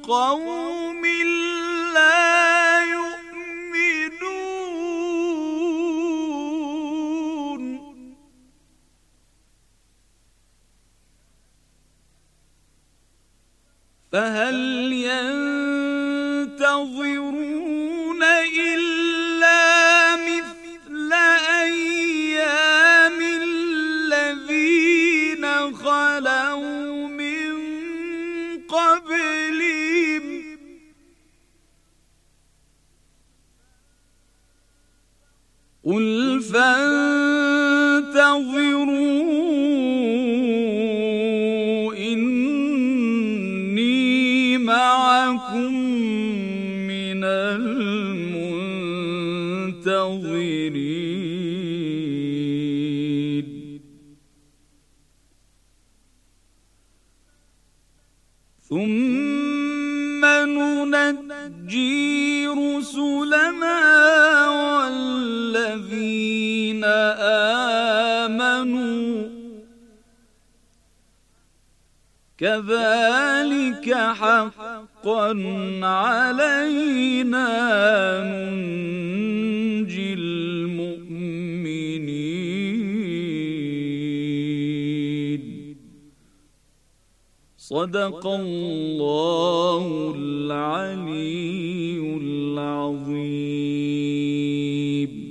قوم لا يؤمنون فهل ينتظرون إلا مثل أيام الذين خلوا من قبلهم قل فانتظروا إني معكم من المنتظرين ثم ننجي رسلنا والذين آمنوا كذلك حقا علينا ننجي المؤمنين صدق الله العلي العظيم.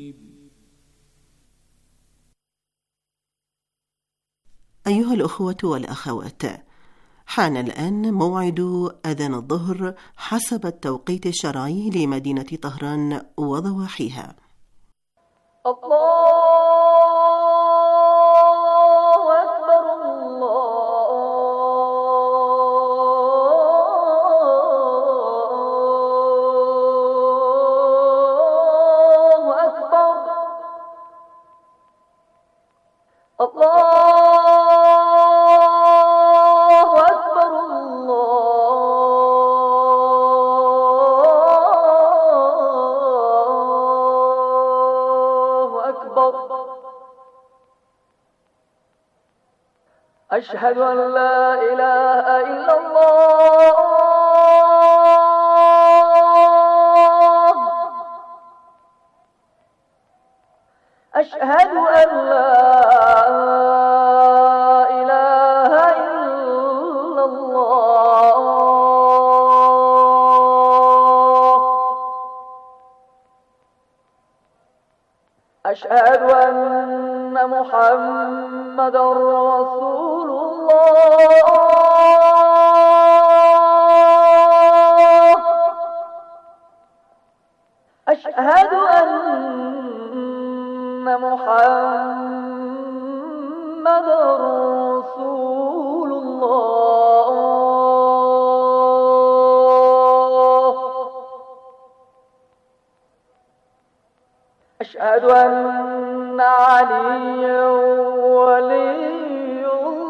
أيها الأخوة والأخوات، حان الآن موعد أذان الظهر حسب التوقيت الشرعي لمدينة طهران وضواحيها. الله أكبر الله أكبر الله أشهد أن لا إله إلا الله أشهد أن لا إله إلا الله أشهد أن محمدًا رسول الله أشهد أن محمدًا رسول الله أشهد أن عليا ولي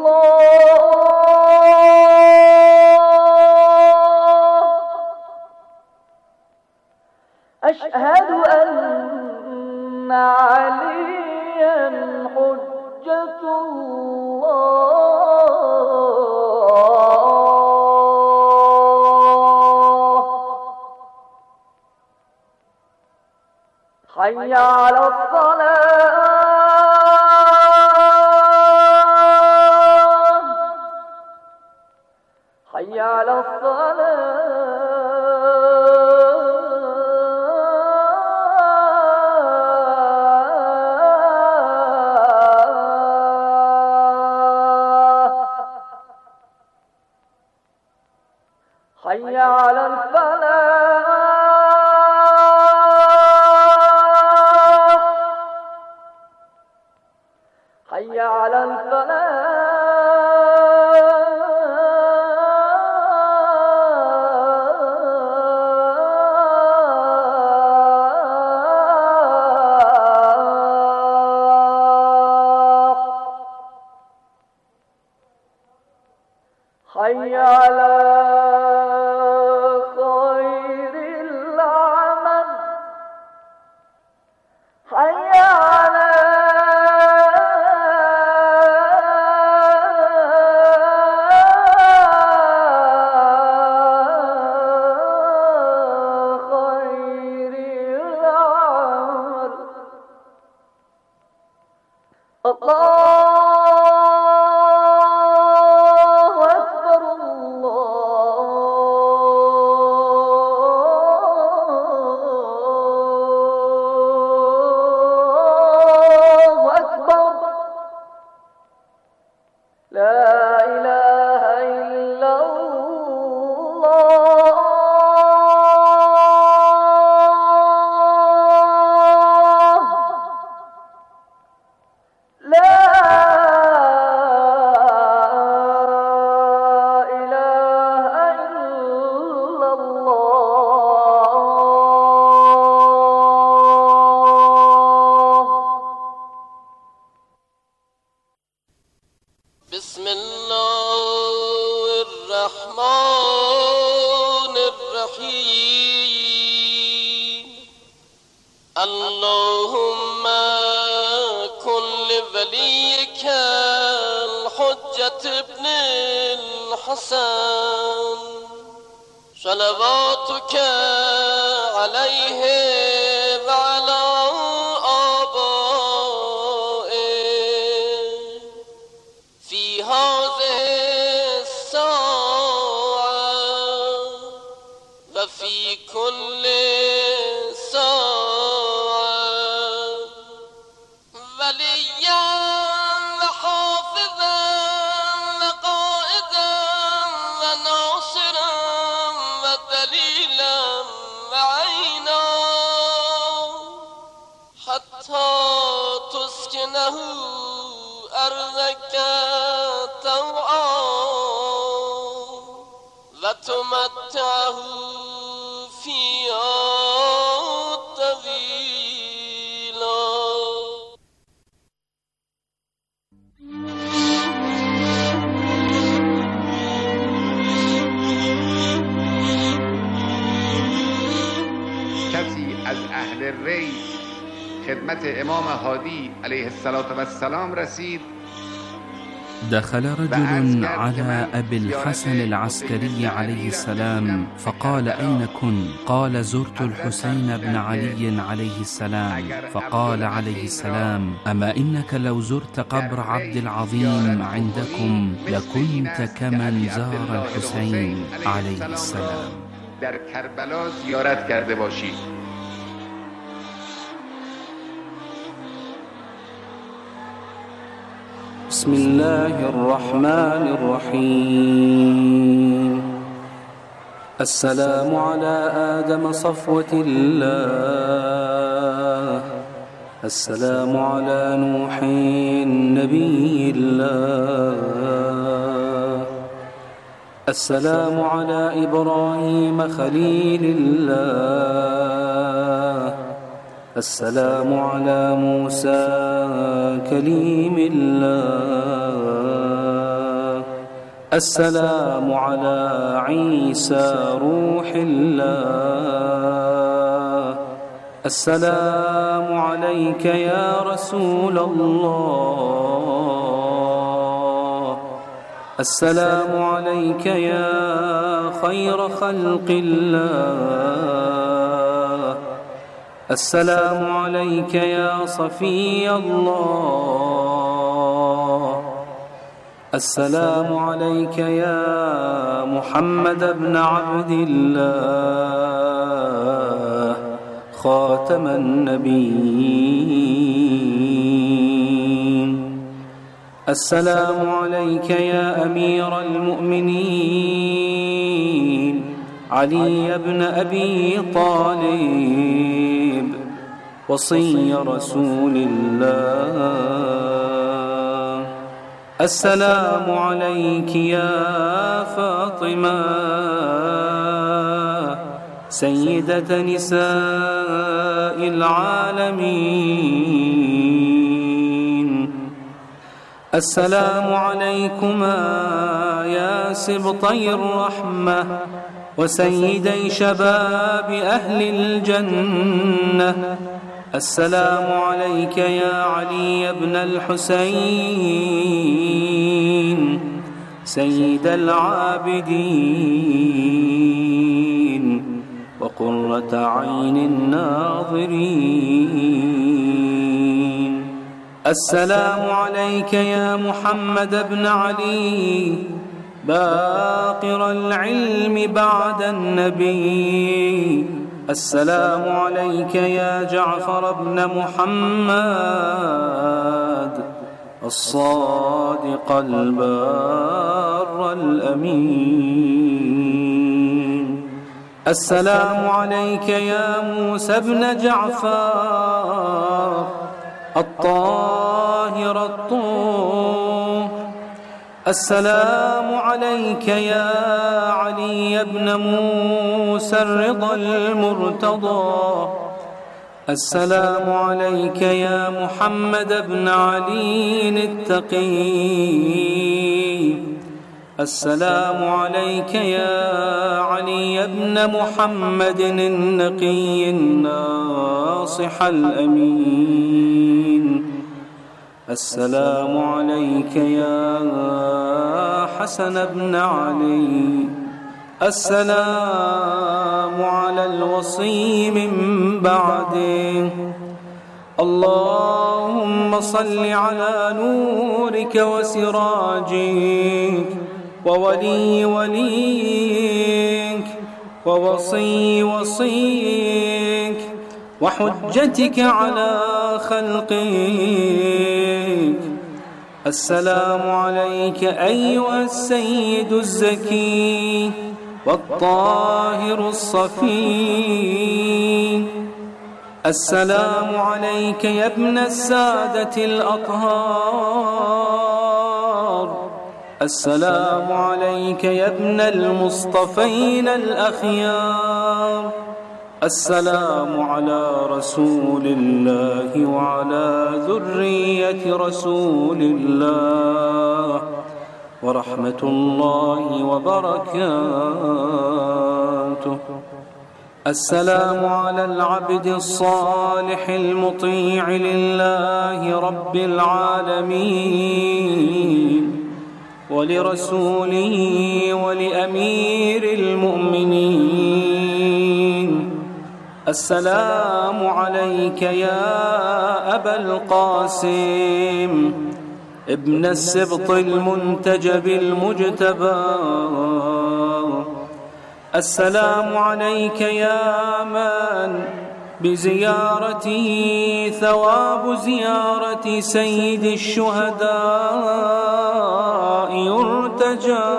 الله أشهد أن عليا حجة الله حي على الصلاة حي على الصلاة حي على الفلاح حي على الفلاح حي على خير العمل حي على إله إلا الله بسم الله الرحمن الرحيم اللهم كن لوليك الحجة ابن الحسن صلواتك عليه وعلى في كل ساعة وليا وحافظا وقائدا وناصرا ودليلا وعينا حتى تسكنه أرضك طوعا وتمتعه کسی از اهل ری خدمت امام هادی علیه السلام رسید. دخل رجل على أبي الحسن العسكري عليه السلام فقال أين كنت؟ قال زرت الحسين بن علي عليه السلام. فقال عليه السلام أما إنك لو زرت قبر عبد العظيم عندكم لكنت كمن زار الحسين عليه السلام. در کربلا زیارت کرده باشید. بسم الله الرحمن الرحيم السلام على آدم صفوة الله السلام على نوح نبي الله السلام على إبراهيم خليل الله السلام على موسى كليم الله السلام على عيسى روح الله السلام عليك يا رسول الله السلام عليك يا خير خلق الله السلام عليك يا صفي الله السلام عليك يا محمد بن عبد الله خاتم النبيين السلام عليك يا أمير المؤمنين علي بن أبي طالب وصي رسول الله السلام عليك يا فاطمة سيدة نساء العالمين السلام عليكما يا سبطي الرحمة وسيدي شباب أهل الجنة السلام عليك يا علي بن الحسين سيد العابدين وقرة عين الناظرين السلام عليك يا محمد بن علي باقر العلم بعد النبي السلام عليك يا جعفر بن محمد الصادق البار الأمين. السلام عليك يا موسى بن جعفر الطاهر الطوب. السلام عليك يا علي بن موسى الرضا المرتضى. السلام عليك يا محمد بن علي التقي. السلام عليك يا علي بن محمد النقي الناصح الأمين. السلام عليك يا حسن بن علي. السلام على الوصي من بعده. اللهم صل على نورك وسراجك وولي وليك ووصي وصيك وحجتك على خلقك. السلام عليك أيها السيد الزكي والطاهر الصفي. السلام عليك يا ابن السادة الأطهار. السلام عليك يا ابن المصطفين الأخيار. السلام على رسول الله وعلى ذرية رسول الله ورحمة الله وبركاته. السلام على العبد الصالح المطيع لله رب العالمين ولرسوله ولأمير المؤمنين. السلام عليك يا أبا القاسم ابن السبط المنتجب المجتبى. السلام عليك يا من بزيارته ثواب زيارة سيد الشهداء يرتجى.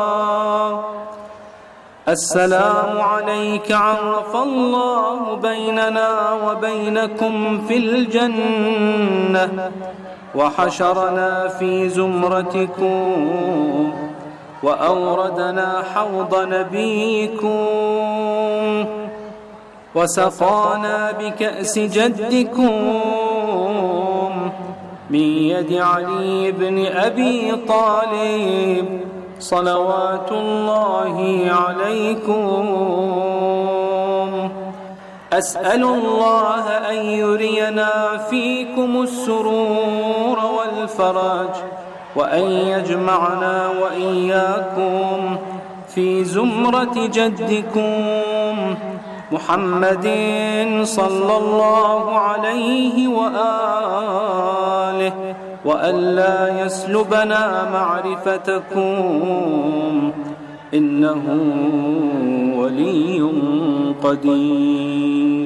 السلام عليك عرف الله بيننا وبينكم في الجنة وحشرنا في زمرتكم وأوردنا حوض نبيكم وسقانا بكأس جدكم من يد علي بن أبي طالب صلوات الله عليكم. أسأل الله أن يرينا فيكم السرور والفرج وأن يجمعنا وإياكم في زمرة جدكم محمد صلى الله عليه وآله وألا يسلبنا معرفتكم إنه ولي قدير.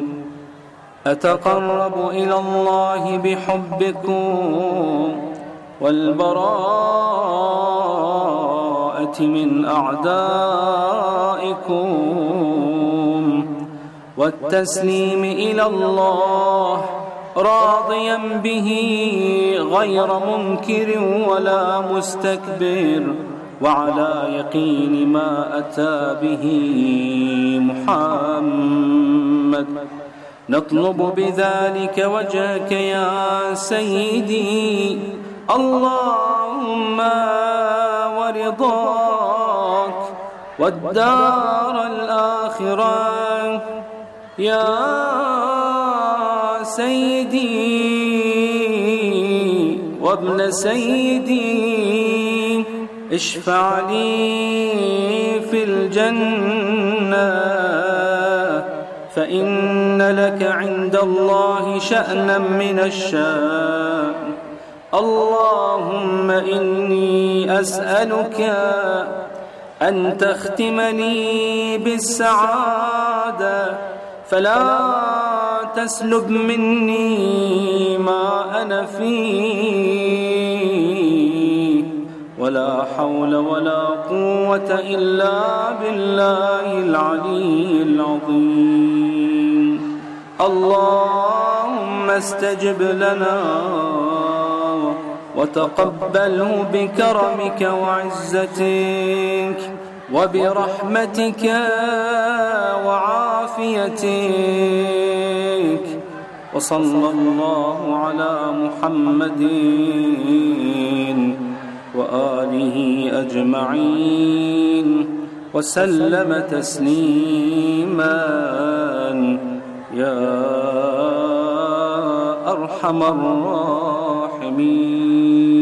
أتقرب إلى الله بحبكم والبراءة من أعدائكم والتسليم إلى الله راضيا به غير منكر ولا مستكبر وعلى يقين ما أتى به محمد. نطلب بذلك وجهك يا سيدي اللهم ورضاك والدار الآخرة يا سيدي وابن سيدي. اشفع لي في الجنة فإن لك عند الله شأنا من الشأن. اللهم إني أسألك أن تختم لي بالسعادة فلا تسلب مني ما أنا فيه ولا حول ولا قوة إلا بالله العلي العظيم. اللهم استجب لنا وتقبله بكرمك وعزتك وبرحمتك وعافيتك، وصلى الله على محمد وآله أجمعين وسلم تسليما يا أرحم الراحمين.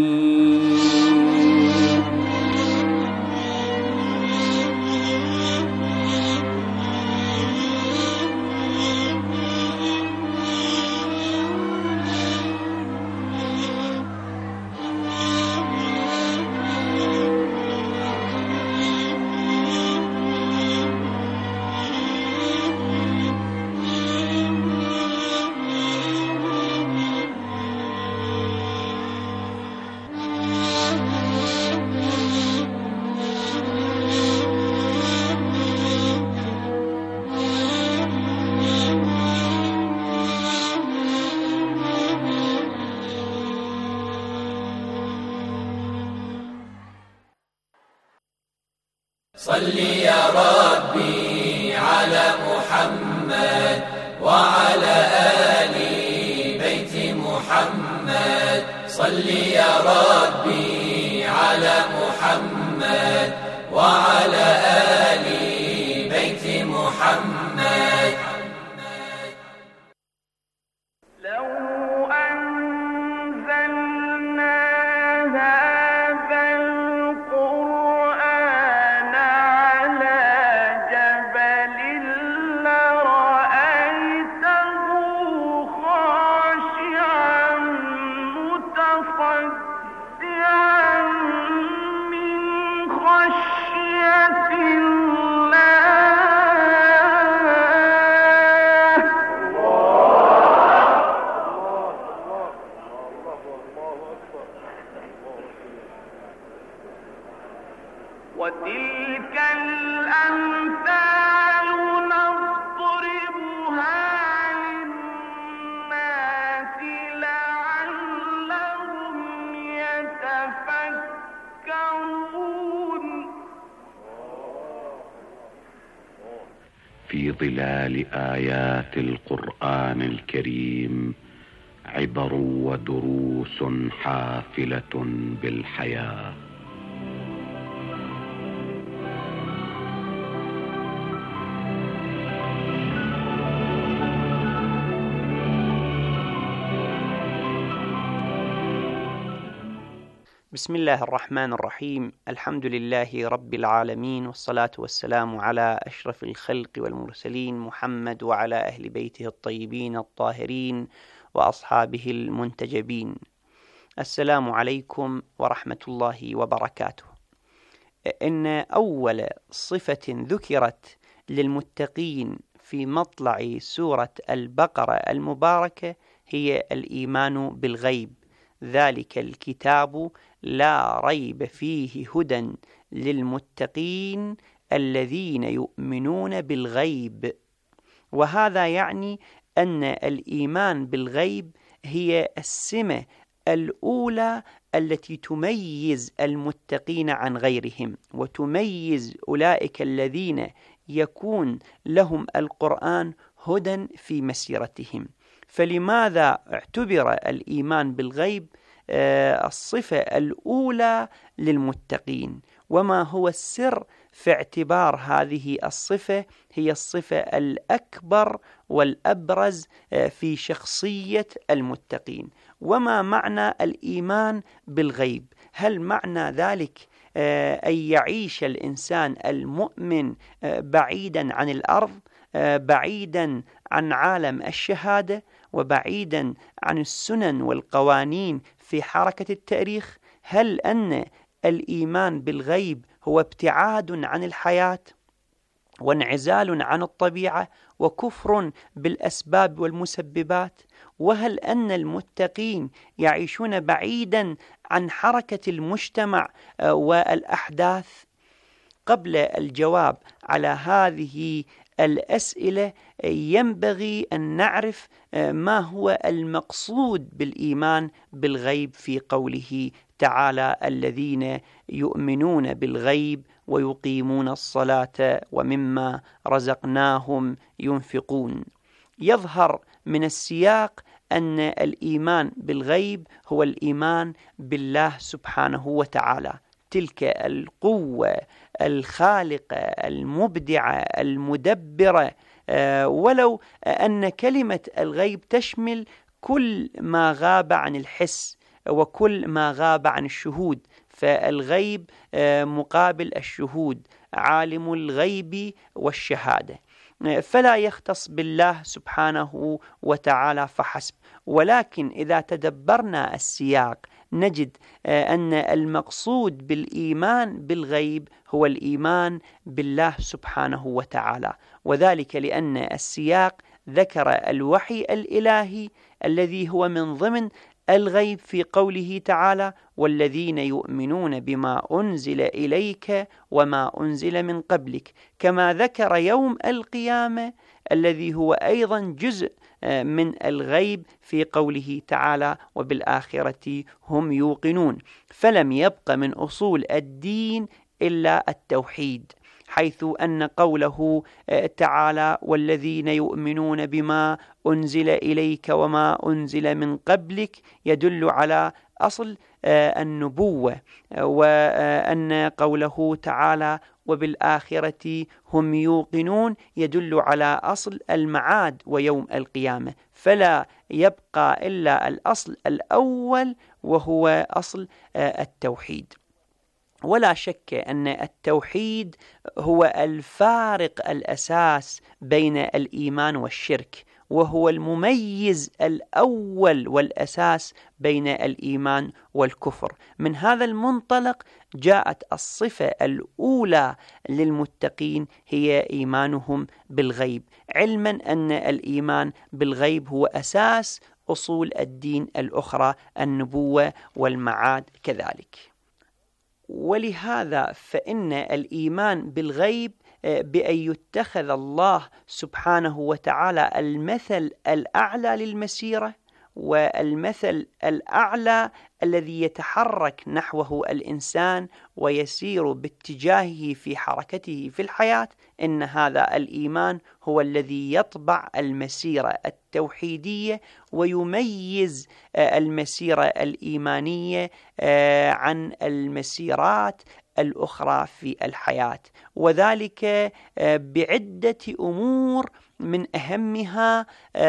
صل يا ربي على محمد وعلى آل بيت محمد. صل يا ربي على محمد وعلى آل بيت محمد. وتلك الأمثال نضربها للناس لعلهم يتفكرون. في ظلال آيات القرآن الكريم عبر ودروس حافلة بالحياة. بسم الله الرحمن الرحيم. الحمد لله رب العالمين، والصلاة والسلام على أشرف الخلق والمرسلين محمد وعلى أهل بيته الطيبين الطاهرين وأصحابه المنتجبين. السلام عليكم ورحمة الله وبركاته. إن أول صفة ذكرت للمتقين في مطلع سورة البقرة المباركة هي الإيمان بالغيب. ذلك الكتاب لا ريب فيه هدى للمتقين الذين يؤمنون بالغيب. وهذا يعني أن الإيمان بالغيب هي السمة الأولى التي تميز المتقين عن غيرهم، وتميز أولئك الذين يكون لهم القرآن هدى في مسيرتهم. فلماذا اعتبر الإيمان بالغيب الصفة الأولى للمتقين؟ وما هو السر في اعتبار هذه الصفة هي الصفة الأكبر والأبرز في شخصية المتقين؟ وما معنى الإيمان بالغيب؟ هل معنى ذلك أن يعيش الإنسان المؤمن بعيدا عن الأرض، بعيدا عن عالم الشهادة، وبعيدا عن السنن والقوانين في حركة التاريخ؟ هل أن الإيمان بالغيب هو ابتعاد عن الحياة؟ وانعزال عن الطبيعة وكفر بالأسباب والمسببات؟ وهل أن المتقين يعيشون بعيدا عن حركة المجتمع والأحداث؟ قبل الجواب على هذه الأسئلة ينبغي أن نعرف ما هو المقصود بالإيمان بالغيب في قوله تعالى: الذين يؤمنون بالغيب ويقيمون الصلاة ومما رزقناهم ينفقون. يظهر من السياق أن الإيمان بالغيب هو الإيمان بالله سبحانه وتعالى، تلك القوة الخالقة المبدعة المدبرة، ولو أن كلمة الغيب تشمل كل ما غاب عن الحس وكل ما غاب عن الشهود، فالغيب مقابل الشهود، عالم الغيب والشهادة، فلا يختص بالله سبحانه وتعالى فحسب. ولكن إذا تدبرنا السياق نجد أن المقصود بالإيمان بالغيب هو الإيمان بالله سبحانه وتعالى، وذلك لأن السياق ذكر الوحي الإلهي الذي هو من ضمن الغيب في قوله تعالى: والذين يؤمنون بما أنزل إليك وما أنزل من قبلك، كما ذكر يوم القيامة الذي هو أيضا جزء من الغيب في قوله تعالى: وبالآخرة هم يوقنون. فلم يبق من أصول الدين إلا التوحيد، حيث أن قوله تعالى: والذين يؤمنون بما أنزل إليك وما أنزل من قبلك يدل على أصل النبوة، وأن قوله تعالى: وبالآخرة هم يوقنون يدل على أصل المعاد ويوم القيامة، فلا يبقى إلا الأصل الأول وهو أصل التوحيد. ولا شك أن التوحيد هو الفارق الأساس بين الإيمان والشرك، وهو المميز الأول والأساس بين الإيمان والكفر. من هذا المنطلق جاءت الصفة الأولى للمتقين هي إيمانهم بالغيب، علما أن الإيمان بالغيب هو أساس أصول الدين الأخرى، النبوة والمعاد كذلك. ولهذا فإن الإيمان بالغيب بأن يتخذ الله سبحانه وتعالى المثل الأعلى للمسيرة، والمثل الأعلى الذي يتحرك نحوه الإنسان ويسير باتجاهه في حركته في الحياة، إن هذا الإيمان هو الذي يطبع المسيرة التوحيدية ويميز المسيرة الإيمانية عن المسيرات الأخرى في الحياة، وذلك بعدة أمور، من أهمها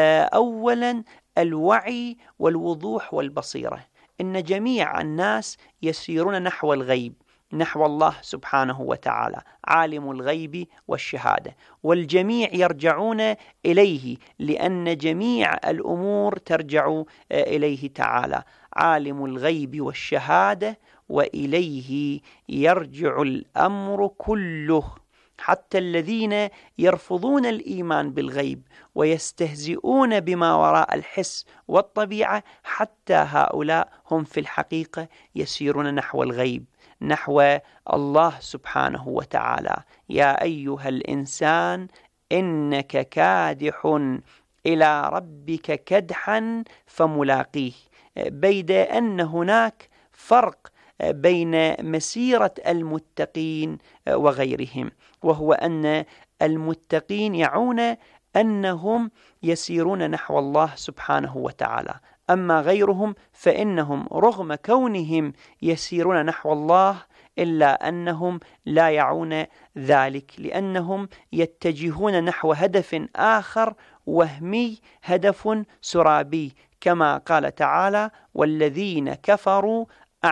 أولا الوعي والوضوح والبصيرة. إن جميع الناس يسيرون نحو الغيب، نحو الله سبحانه وتعالى عالم الغيب والشهادة، والجميع يرجعون إليه، لأن جميع الأمور ترجع إليه تعالى عالم الغيب والشهادة، وإليه يرجع الأمر كله. حتى الذين يرفضون الإيمان بالغيب ويستهزئون بما وراء الحس والطبيعة، حتى هؤلاء هم في الحقيقة يسيرون نحو الغيب، نحو الله سبحانه وتعالى. يا أيها الإنسان إنك كادح إلى ربك كدحا فملاقيه، بيد أن هناك فرق بين مسيرة المتقين وغيرهم، وهو أن المتقين يعون أنهم يسيرون نحو الله سبحانه وتعالى، أما غيرهم فإنهم رغم كونهم يسيرون نحو الله إلا أنهم لا يعون ذلك، لأنهم يتجهون نحو هدف آخر وهمي، هدف سرابي، كما قال تعالى: والذين كفروا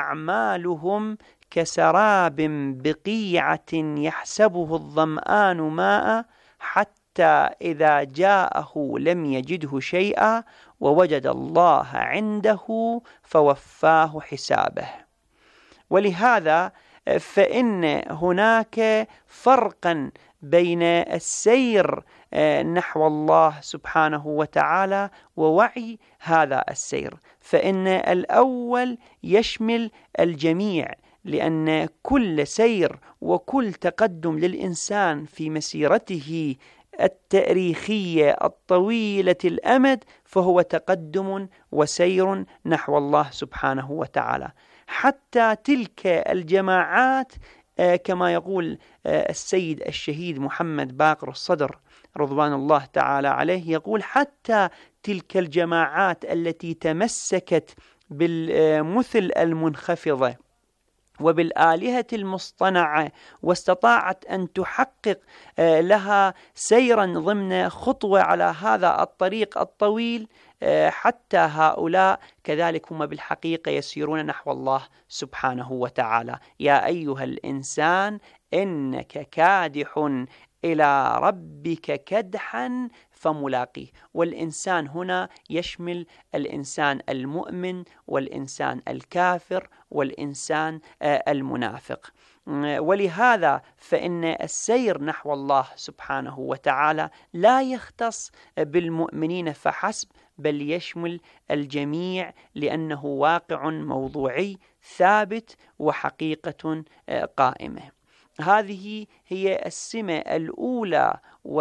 أعمالهم كسراب بقيعة يحسبه الظمآن ماء حتى إذا جاءه لم يجده شيئا ووجد الله عنده فوفاه حسابه. ولهذا فإن هناك فرقا بين السير نحو الله سبحانه وتعالى ووعي هذا السير، فإن الأول يشمل الجميع، لأن كل سير وكل تقدم للإنسان في مسيرته التاريخية الطويلة الأمد فهو تقدم وسير نحو الله سبحانه وتعالى. حتى تلك الجماعات كما يقول السيد الشهيد محمد باقر الصدر رضوان الله تعالى عليه، يقول حتى تلك الجماعات التي تمسكت بالمثل المنخفضة وبالآلهة المصطنعة واستطاعت أن تحقق لها سيرا ضمن خطوة على هذا الطريق الطويل، حتى هؤلاء كذلك هم بالحقيقة يسيرون نحو الله سبحانه وتعالى. يا أيها الإنسان إنك كادح إلى ربك كدحا فملاقيه. والإنسان هنا يشمل الإنسان المؤمن والإنسان الكافر والإنسان المنافق. ولهذا فإن السير نحو الله سبحانه وتعالى لا يختص بالمؤمنين فحسب، بل يشمل الجميع، لأنه واقع موضوعي ثابت وحقيقة قائمة. هذه هي السمة الأولى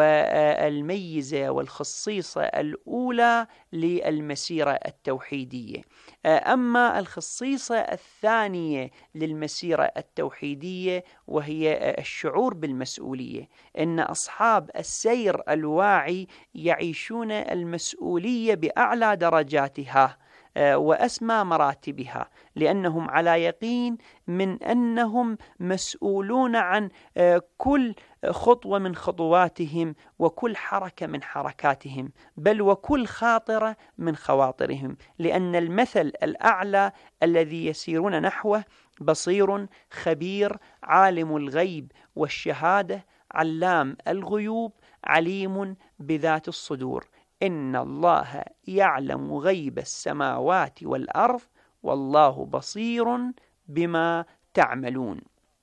والميزة والخصيصة الأولى للمسيرة التوحيدية. أما الخصيصة الثانية للمسيرة التوحيدية وهي الشعور بالمسؤولية، إن أصحاب السير الواعي يعيشون المسؤولية بأعلى درجاتها وأسمى مراتبها، لأنهم على يقين من أنهم مسؤولون عن كل خطوة من خطواتهم وكل حركة من حركاتهم، بل وكل خاطرة من خواطرهم، لأن المثل الأعلى الذي يسيرون نحوه بصير خبير عالم الغيب والشهادة علام الغيوب عليم بذات الصدور. إن الله يعلم غيب السماوات والأرض والله بصير بما تعملون.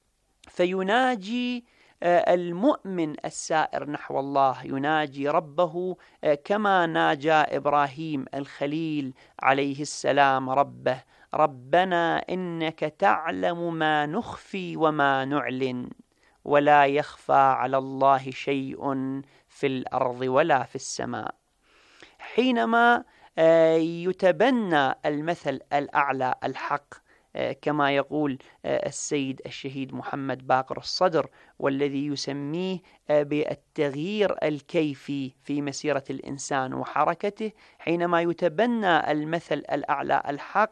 فيناجي المؤمن السائر نحو الله، يناجي ربه كما ناجى إبراهيم الخليل عليه السلام ربه: ربنا إنك تعلم ما نخفي وما نعلن ولا يخفى على الله شيء في الأرض ولا في السماء. حينما يتبنى المثل الأعلى الحق كما يقول السيد الشهيد محمد باقر الصدر، والذي يسميه بالتغيير الكيفي في مسيرة الإنسان وحركته، حينما يتبنى المثل الأعلى الحق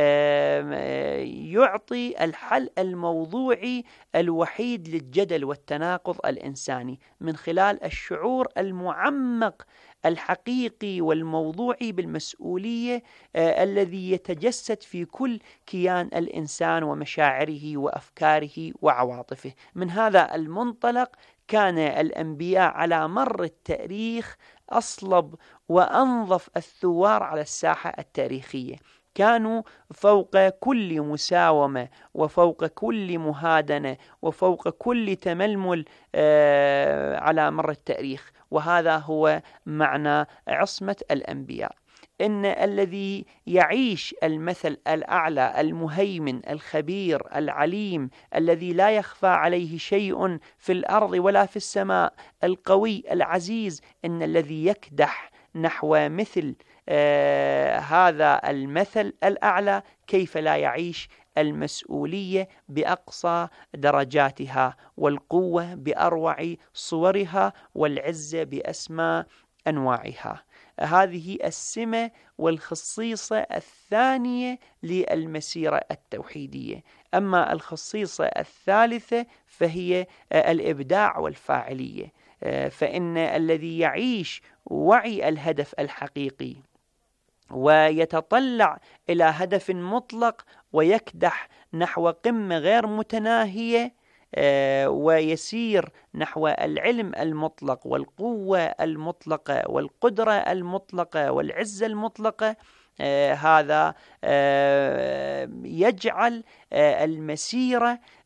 يعطي الحل الموضوعي الوحيد للجدل والتناقض الإنساني من خلال الشعور المعمق الحقيقي والموضوعي بالمسؤولية الذي يتجسد في كل كيان الإنسان ومشاعره وأفكاره وعواطفه. من هذا المنطلق كان الأنبياء على مر التاريخ أصلب وأنظف الثوار على الساحة التاريخية، كانوا فوق كل مساومة وفوق كل مهادنة وفوق كل تململ على مر التاريخ. وهذا هو معنى عصمة الأنبياء، إن الذي يعيش المثل الأعلى المهيمن الخبير العليم الذي لا يخفى عليه شيء في الأرض ولا في السماء، القوي العزيز، إن الذي يكدح نحو مثل هذا المثل الأعلى كيف لا يعيش المسؤولية بأقصى درجاتها، والقوة بأروع صورها، والعزة بأسمى أنواعها. هذه السمة والخصيصة الثانية للمسيرة التوحيدية. أما الخصيصة الثالثة فهي الإبداع والفاعلية، فإن الذي يعيش وعي الهدف الحقيقي ويتطلع إلى هدف مطلق ويكدح نحو قمة غير متناهية ويسير نحو العلم المطلق والقوة المطلقة والقدرة المطلقة والعزة المطلقة، هذا يجعل المسيرة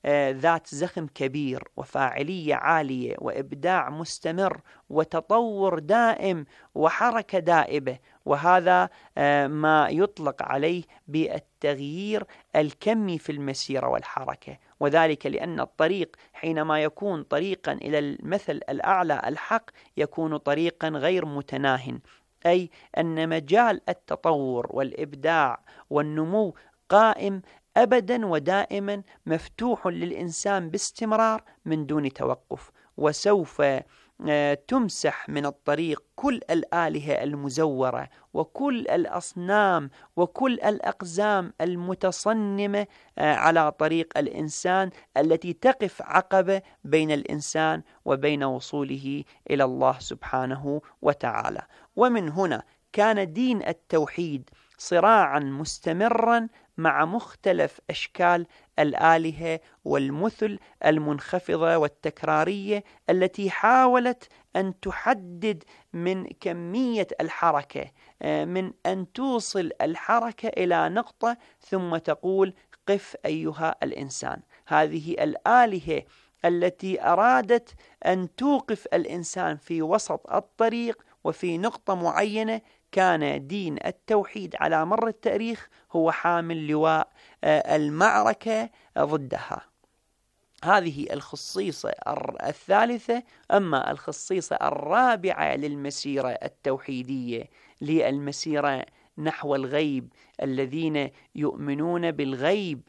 ذات زخم كبير وفاعلية عالية وإبداع مستمر وتطور دائم وحركة دائبة، وهذا ما يطلق عليه بالتغيير الكمي في المسيرة والحركة، وذلك لأن الطريق حينما يكون طريقا إلى المثل الأعلى الحق يكون طريقا غير متناه، أي أن مجال التطور والإبداع والنمو قائم أبدا ودائما مفتوح للإنسان باستمرار من دون توقف، وسوف تمسح من الطريق كل الآلهة المزورة وكل الأصنام وكل الأقزام المتصنمة على طريق الإنسان التي تقف عقبة بين الإنسان وبين وصوله إلى الله سبحانه وتعالى. ومن هنا كان دين التوحيد صراعا مستمرا مع مختلف أشكال الآلهة والمثل المنخفضة والتكرارية التي حاولت أن تحدد من كمية الحركة، من أن توصل الحركة إلى نقطة ثم تقول قف أيها الإنسان. هذه الآلهة التي أرادت أن توقف الإنسان في وسط الطريق وفي نقطة معينة، كان دين التوحيد على مر التاريخ هو حامل لواء المعركة ضدها. هذه الخصيصة الثالثة. أما الخصيصة الرابعة للمسيرة التوحيدية، للمسيرة نحو الغيب، الذين يؤمنون بالغيب،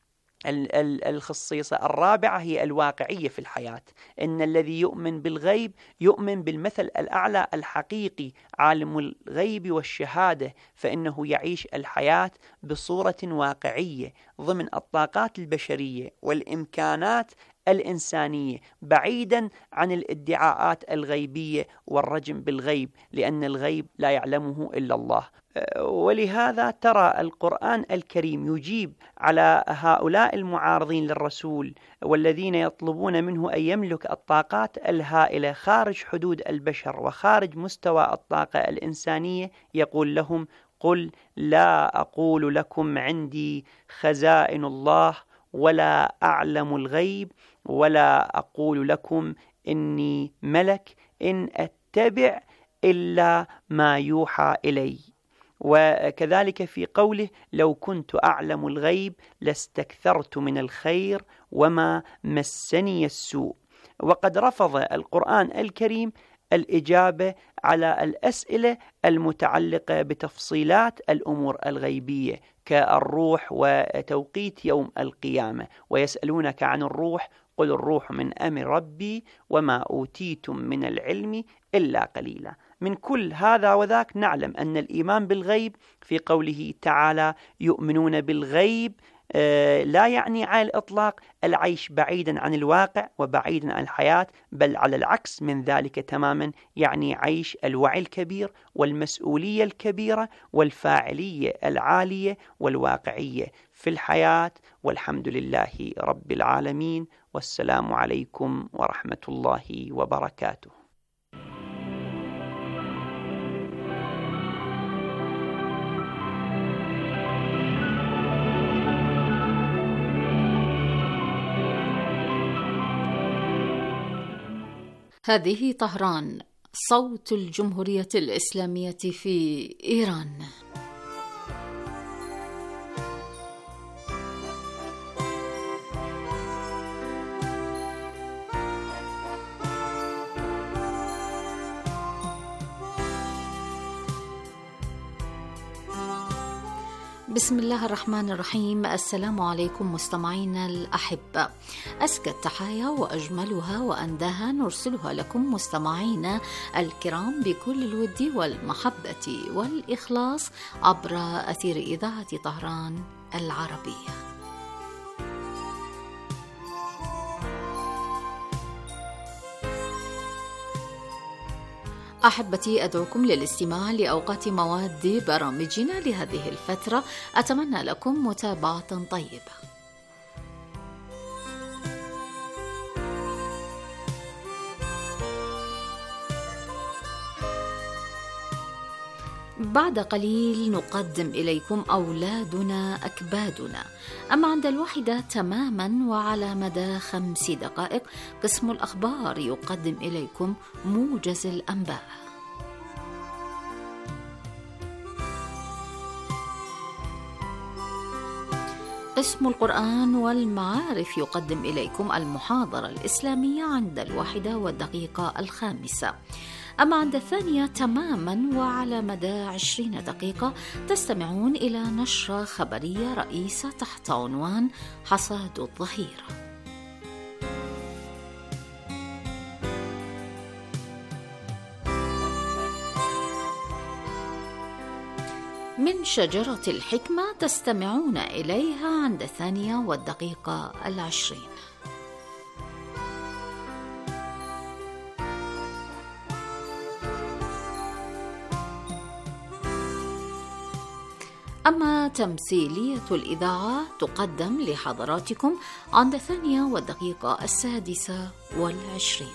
الخصيصة الرابعة هي الواقعية في الحياة. إن الذي يؤمن بالغيب يؤمن بالمثل الأعلى الحقيقي، عالم الغيب والشهادة، فإنه يعيش الحياة بصورة واقعية ضمن الطاقات البشرية والإمكانات الإنسانية، بعيدا عن الادعاءات الغيبية والرجم بالغيب، لأن الغيب لا يعلمه إلا الله. ولهذا ترى القرآن الكريم يجيب على هؤلاء المعارضين للرسول والذين يطلبون منه أن يملك الطاقات الهائلة خارج حدود البشر وخارج مستوى الطاقة الإنسانية، يقول لهم: قل لا أقول لكم عندي خزائن الله ولا أعلم الغيب ولا أقول لكم إني ملك إن أتبع إلا ما يوحى إلي. وكذلك في قوله: لو كنت أعلم الغيب لاستكثرت من الخير وما مسني السوء. وقد رفض القرآن الكريم الإجابة على الأسئلة المتعلقة بتفصيلات الأمور الغيبية كالروح وتوقيت يوم القيامة، ويسألونك عن الروح قل الروح من أمر ربي وما أوتيتم من العلم إلا قليلا. من كل هذا وذاك نعلم أن الإيمان بالغيب في قوله تعالى يؤمنون بالغيب لا يعني على الإطلاق العيش بعيدا عن الواقع وبعيدا عن الحياة، بل على العكس من ذلك تماما، يعني عيش الوعي الكبير والمسؤولية الكبيرة والفاعلية العالية والواقعية في الحياة. والحمد لله رب العالمين، والسلام عليكم ورحمة الله وبركاته. هذه طهران، صوت الجمهورية الإسلامية في إيران. بسم الله الرحمن الرحيم. السلام عليكم مستمعينا الأحبة، أزكى التحايا وأجملها وأنداها نرسلها لكم مستمعينا الكرام بكل الود والمحبة والإخلاص عبر أثير إذاعة طهران العربية. أحبتي، أدعوكم للاستماع لأوقات مواد برامجنا لهذه الفترة. أتمنى لكم متابعة طيبة. بعد قليل نقدم إليكم أولادنا أكبادنا. أما عند 1 تماما وعلى مدى 5 دقائق قسم الأخبار يقدم إليكم موجز الأنباء. قسم القرآن والمعارف يقدم إليكم المحاضرة الإسلامية عند 1:05. أما عند 2 تماما وعلى مدى 20 دقيقة تستمعون إلى نشرة خبرية رئيسة تحت عنوان حصاد الظهيرة. من شجرة الحكمة تستمعون إليها عند 2:20. أما تمثيلية الإذاعة تقدم لحضراتكم عند 2:26.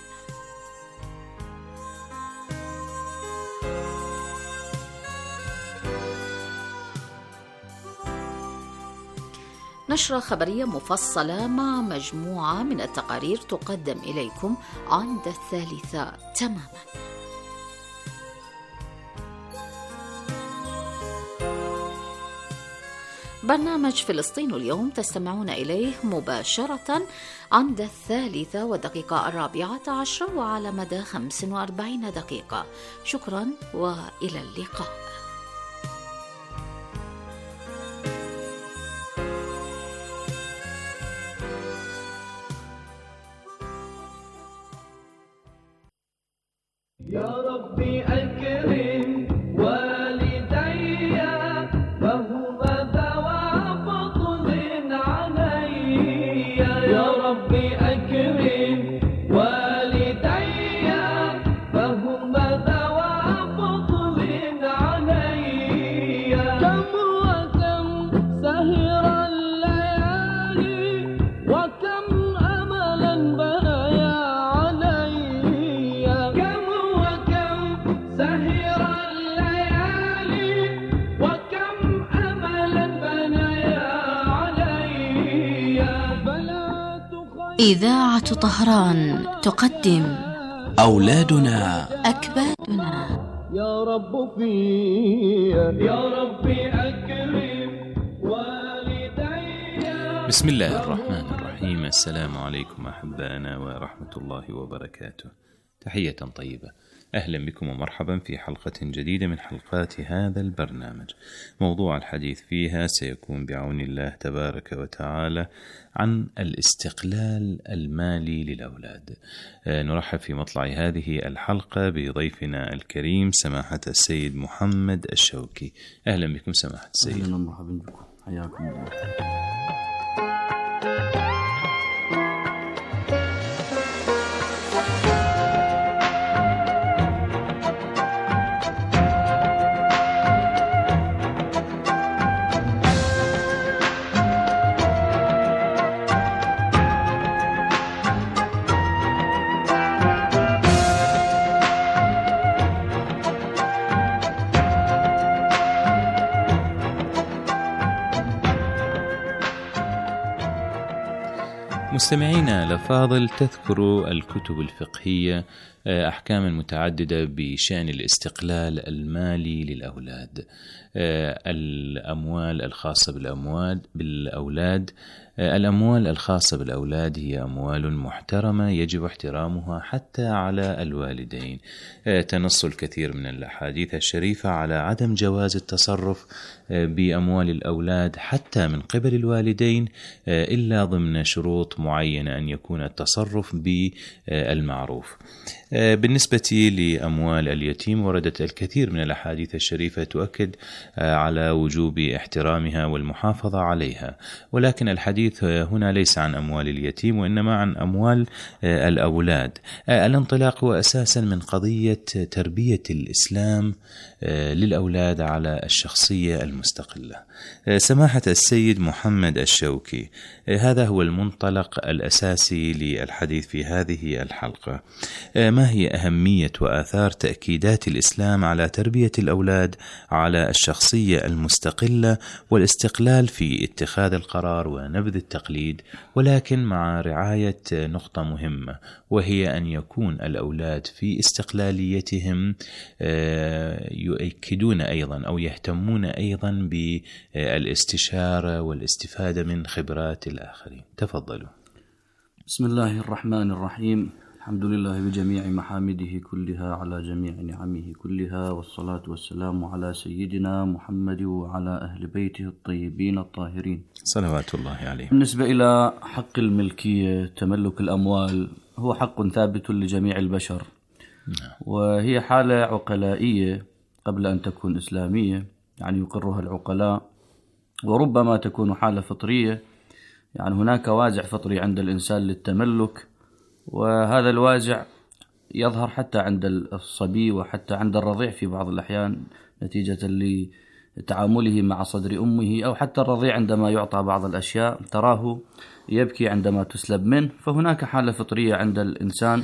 نشرة خبرية مفصلة مع مجموعة من التقارير تقدم إليكم عند 3 تماما. برنامج فلسطين اليوم تستمعون إليه مباشرة عند 3:14 وعلى مدى 45 دقيقة. شكرا وإلى اللقاء. يا ربي أكرم والدي فهما ذوى فضل علي. يا ربي أكرم والدي فهما ذوى فضل علي. كم وكم سهر الليالي وكم أملا بنايا علي. كم سهر الليالي وكم أملا بنايا علي. إذاعة طهران تقدم أولادنا أكبادنا. يا رب يا ربي أكرم والدي. بسم الله الرحمن الرحيم. السلام عليكم أحبائنا ورحمة الله وبركاته. تحية طيبة، أهلا بكم ومرحبا في حلقة جديدة من حلقات هذا البرنامج. موضوع الحديث فيها سيكون بعون الله تبارك وتعالى عن الاستقلال المالي للأولاد. نرحب في مطلع هذه الحلقة بضيفنا الكريم سماحة السيد محمد الشوكي. أهلا بكم سماحة السيد. أهلا ومرحبا بكم، حياكم الله. مستمعينا الأفاضل، تذكر الكتب الفقهية أحكاما متعددة بشأن الاستقلال المالي للأولاد. الأموال الخاصة بالأولاد الأموال الخاصة بالأولاد هي أموال محترمة يجب احترامها حتى على الوالدين. تنص الكثير من الأحاديث الشريفة على عدم جواز التصرف بأموال الأولاد حتى من قبل الوالدين إلا ضمن شروط معينة، أن يكون التصرف بالمعروف. بالنسبة لأموال اليتيم وردت الكثير من الأحاديث الشريفة تؤكد على وجوب احترامها والمحافظة عليها، ولكن الحديث الحديث هنا ليس عن أموال اليتيم وإنما عن أموال الأولاد. الانطلاق هو أساسا من قضية تربية الإسلام للأولاد على الشخصية المستقلة. سماحة السيد محمد الشوكي، هذا هو المنطلق الأساسي للحديث في هذه الحلقة. ما هي أهمية وآثار تأكيدات الإسلام على تربية الأولاد على الشخصية المستقلة والاستقلال في اتخاذ القرار ونبذ التقليد، ولكن مع رعاية نقطة مهمة، وهي أن يكون الأولاد في استقلاليتهم يؤكدون أيضا أو يهتمون أيضا بالاستشارة والاستفادة من خبرات الآخرين. تفضلوا. بسم الله الرحمن الرحيم. الحمد لله بجميع محامده كلها على جميع نعمه كلها، والصلاة والسلام على سيدنا محمد وعلى أهل بيته الطيبين الطاهرين صلوات الله عليه. بالنسبة إلى حق الملكية، تملك الأموال، هو حق ثابت لجميع البشر، وهي حالة عقلائية قبل أن تكون إسلامية، يعني يقرها العقلاء، وربما تكون حالة فطرية، يعني هناك وازع فطري عند الإنسان للتملك، وهذا الوازع يظهر حتى عند الصبي وحتى عند الرضيع في بعض الأحيان نتيجة لتعامله مع صدر أمه، أو حتى الرضيع عندما يعطى بعض الأشياء تراه يبكي عندما تسلب منه. فهناك حالة فطرية عند الإنسان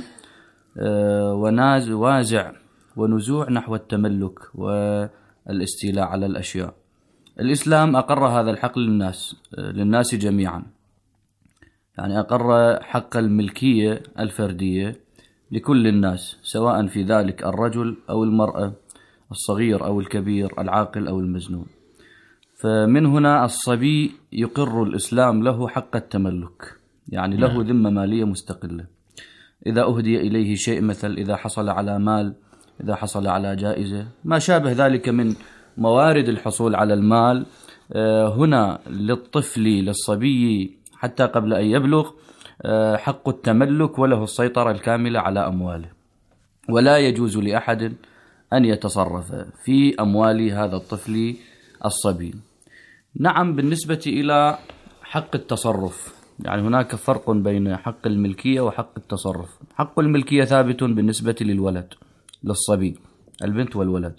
وازع ونزوع نحو التملك والاستيلاء على الأشياء. الإسلام أقر هذا الحق للناس جميعا، يعني أقر حق الملكية الفردية لكل الناس، سواء في ذلك الرجل أو المرأة، الصغير أو الكبير، العاقل أو المجنون. فمن هنا الصبي يقر الإسلام له حق التملك، يعني له ذمة مالية مستقلة. إذا أهدي إليه شيء، مثل إذا حصل على مال، إذا حصل على جائزة، ما شابه ذلك من موارد الحصول على المال، هنا للطفل للصبي حتى قبل أن يبلغ حق التملك وله السيطرة الكاملة على أمواله، ولا يجوز لأحد أن يتصرف في أموال هذا الطفل الصبي. نعم، بالنسبة إلى حق التصرف، يعني هناك فرق بين حق الملكية وحق التصرف. حق الملكية ثابت بالنسبة للولد، للصبي، البنت والولد،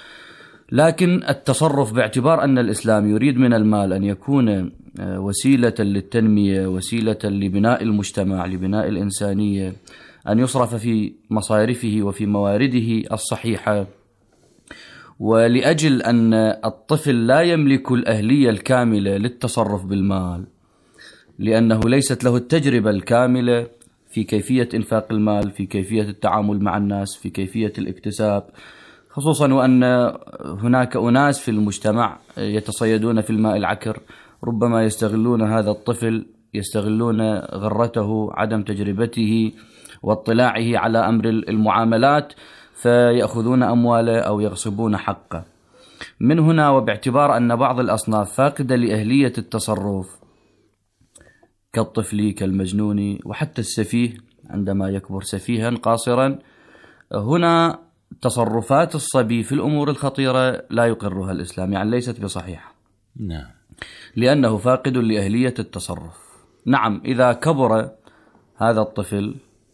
لكن التصرف باعتبار أن الإسلام يريد من المال أن يكون وسيلة للتنمية، وسيلة لبناء المجتمع، لبناء الإنسانية، أن يصرف في مصارفه وفي موارده الصحيحة، ولأجل أن الطفل لا يملك الأهلية الكاملة للتصرف بالمال، لأنه ليست له التجربة الكاملة في كيفية إنفاق المال، في كيفية التعامل مع الناس، في كيفية الاكتساب، خصوصا وأن هناك أناس في المجتمع يتصيدون في الماء العكر، ربما يستغلون هذا الطفل، يستغلون غرته، عدم تجربته واطلاعه على أمر المعاملات، فيأخذون أمواله أو يغصبون حقه. من هنا وباعتبار أن بعض الأصناف فاقدة لأهلية التصرف، كالطفل، كالمجنون، وحتى السفيه عندما يكبر سفيها قاصرا، هنا تصرفات الصبي في الأمور الخطيرة لا يقرها الإسلام، يعني ليست بصحيحة. نعم، لأنه فاقد لأهلية التصرف. نعم، إذا كبر هذا الطفل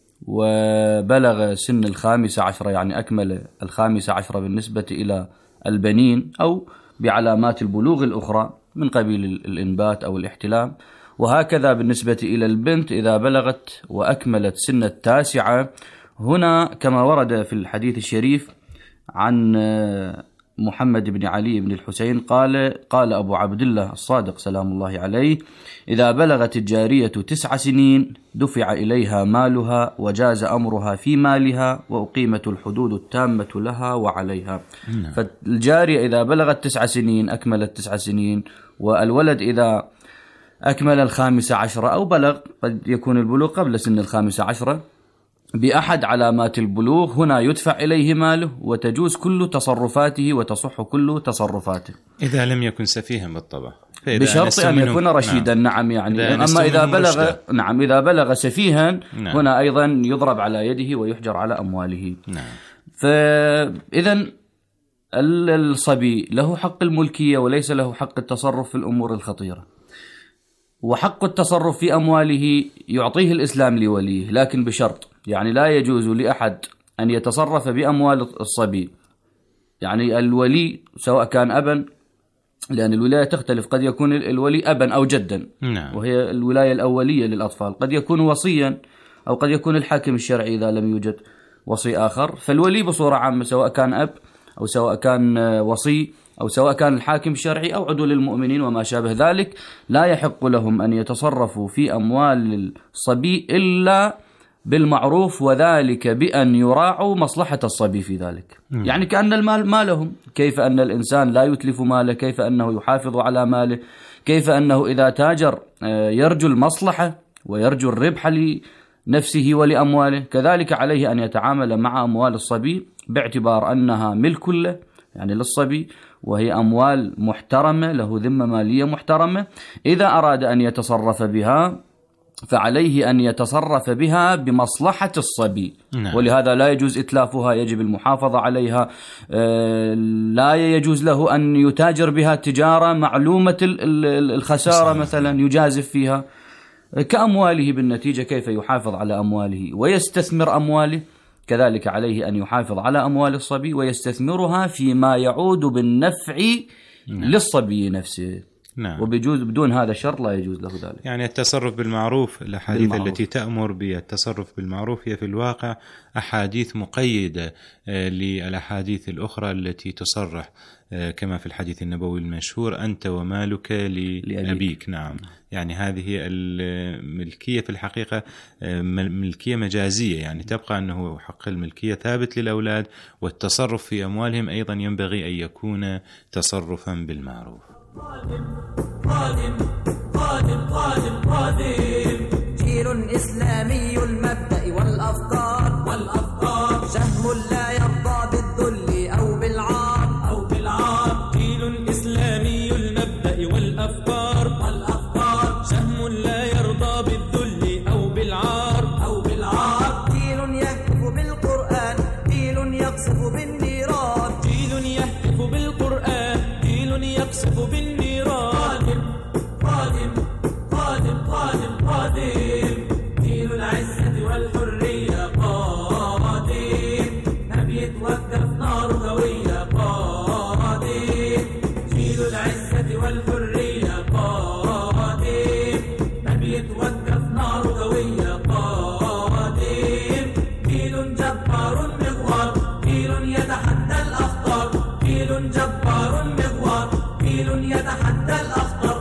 وبلغ سن 15، يعني أكمل 15 بالنسبة إلى البنين، أو بعلامات البلوغ الأخرى من قبيل الإنبات أو الاحتلام، وهكذا بالنسبة إلى البنت إذا بلغت وأكملت سن 9. هنا كما ورد في الحديث الشريف عن محمد بن علي بن الحسين قال أبو عبد الله الصادق سلام الله عليه: إذا بلغت الجارية 9 سنين دفع إليها مالها وجاز أمرها في مالها وأقيمت الحدود التامة لها وعليها. فالجارية إذا بلغت 9 سنين أكملت 9 سنين، والولد إذا أكمل 15 أو بلغ، قد يكون البلوغ قبل سن 15 بأحد علامات البلوغ، هنا يدفع إليه ماله وتجوز كل تصرفاته وتصح كل تصرفاته، إذا لم يكن سفيها بالطبع، بشرط أن يكون رشيدا. نعم، يعني أما إذا بلغ إذا بلغ سفيها هنا أيضا يضرب على يده ويحجر على أمواله. فإذا الصبي له حق الملكية وليس له حق التصرف في الأمور الخطيرة. وحق التصرف في أمواله يعطيه الإسلام لوليه، لكن بشرط، يعني لا يجوز لأحد أن يتصرف بأموال الصبي. يعني الولي سواء كان أبا، لأن الولاية تختلف، قد يكون الولي أبا أو جدا، وهي الولاية الأولية للأطفال، قد يكون وصيا أو قد يكون الحاكم الشرعي إذا لم يوجد وصي آخر. فالولي بصورة عامة سواء كان أب أو سواء كان وصي أو سواء كان الحاكم الشرعي أو عدو للمؤمنين وما شابه ذلك، لا يحق لهم أن يتصرفوا في أموال الصبي إلا بالمعروف، وذلك بأن يراعوا مصلحة الصبي في ذلك. يعني كأن المال مالهم، كيف أن الإنسان لا يتلف ماله، كيف أنه يحافظ على ماله، كيف أنه إذا تاجر يرجو المصلحة ويرجو الربح لنفسه ولأمواله، كذلك عليه أن يتعامل مع أموال الصبي باعتبار أنها ملك له، يعني للصبي، وهي أموال محترمة، له ذمة مالية محترمة. إذا أراد أن يتصرف بها فعليه أن يتصرف بها بمصلحة الصبي. ولهذا لا يجوز إتلافها، يجب المحافظة عليها. لا يجوز له أن يتاجر بها تجارة معلومة الخسارة مثلا يجازف فيها كأمواله. بالنتيجة كيف يحافظ على أمواله ويستثمر أمواله، كذلك عليه أن يحافظ على أموال الصبي ويستثمرها فيما يعود بالنفع للصبي نفسه. وبدون هذا الشرط لا يجوز له ذلك. يعني التصرف بالمعروف، الأحاديث التي تأمر بالتصرف بالمعروف هي في الواقع أحاديث مقيدة للأحاديث الأخرى التي تصرح كما في الحديث النبوي المشهور: أنت ومالك لأبيك. نعم، يعني هذه الملكية في الحقيقة ملكية مجازية، يعني تبقى أنه حق الملكية ثابت للأولاد، والتصرف في أموالهم أيضا ينبغي أن يكون تصرفا بالمعروف. قادم قادم قادم قادم جيل إسلامي المبدأ والأفكار سهم لا يرضى بالذل أو بالعار جيل إسلامي المبدأ والأفكار سهم لا يرضى بالذل أو بالعار جيل يهتف بالقرآن، جيل يقصف بالنيران، جيل يهتف بالقرآن، جيل يقصف بالنيران. قادم جيل العزة والحرية قادم، ما بيتوقف نار قوية قادم، جيل العزة والحرية قادم، ما بيتوقف نار قوية قادم، جيل جبار مغوار، جيل يتحدى الأخطار، جيل جبار مغوار، جيل يتحدى الأخطار.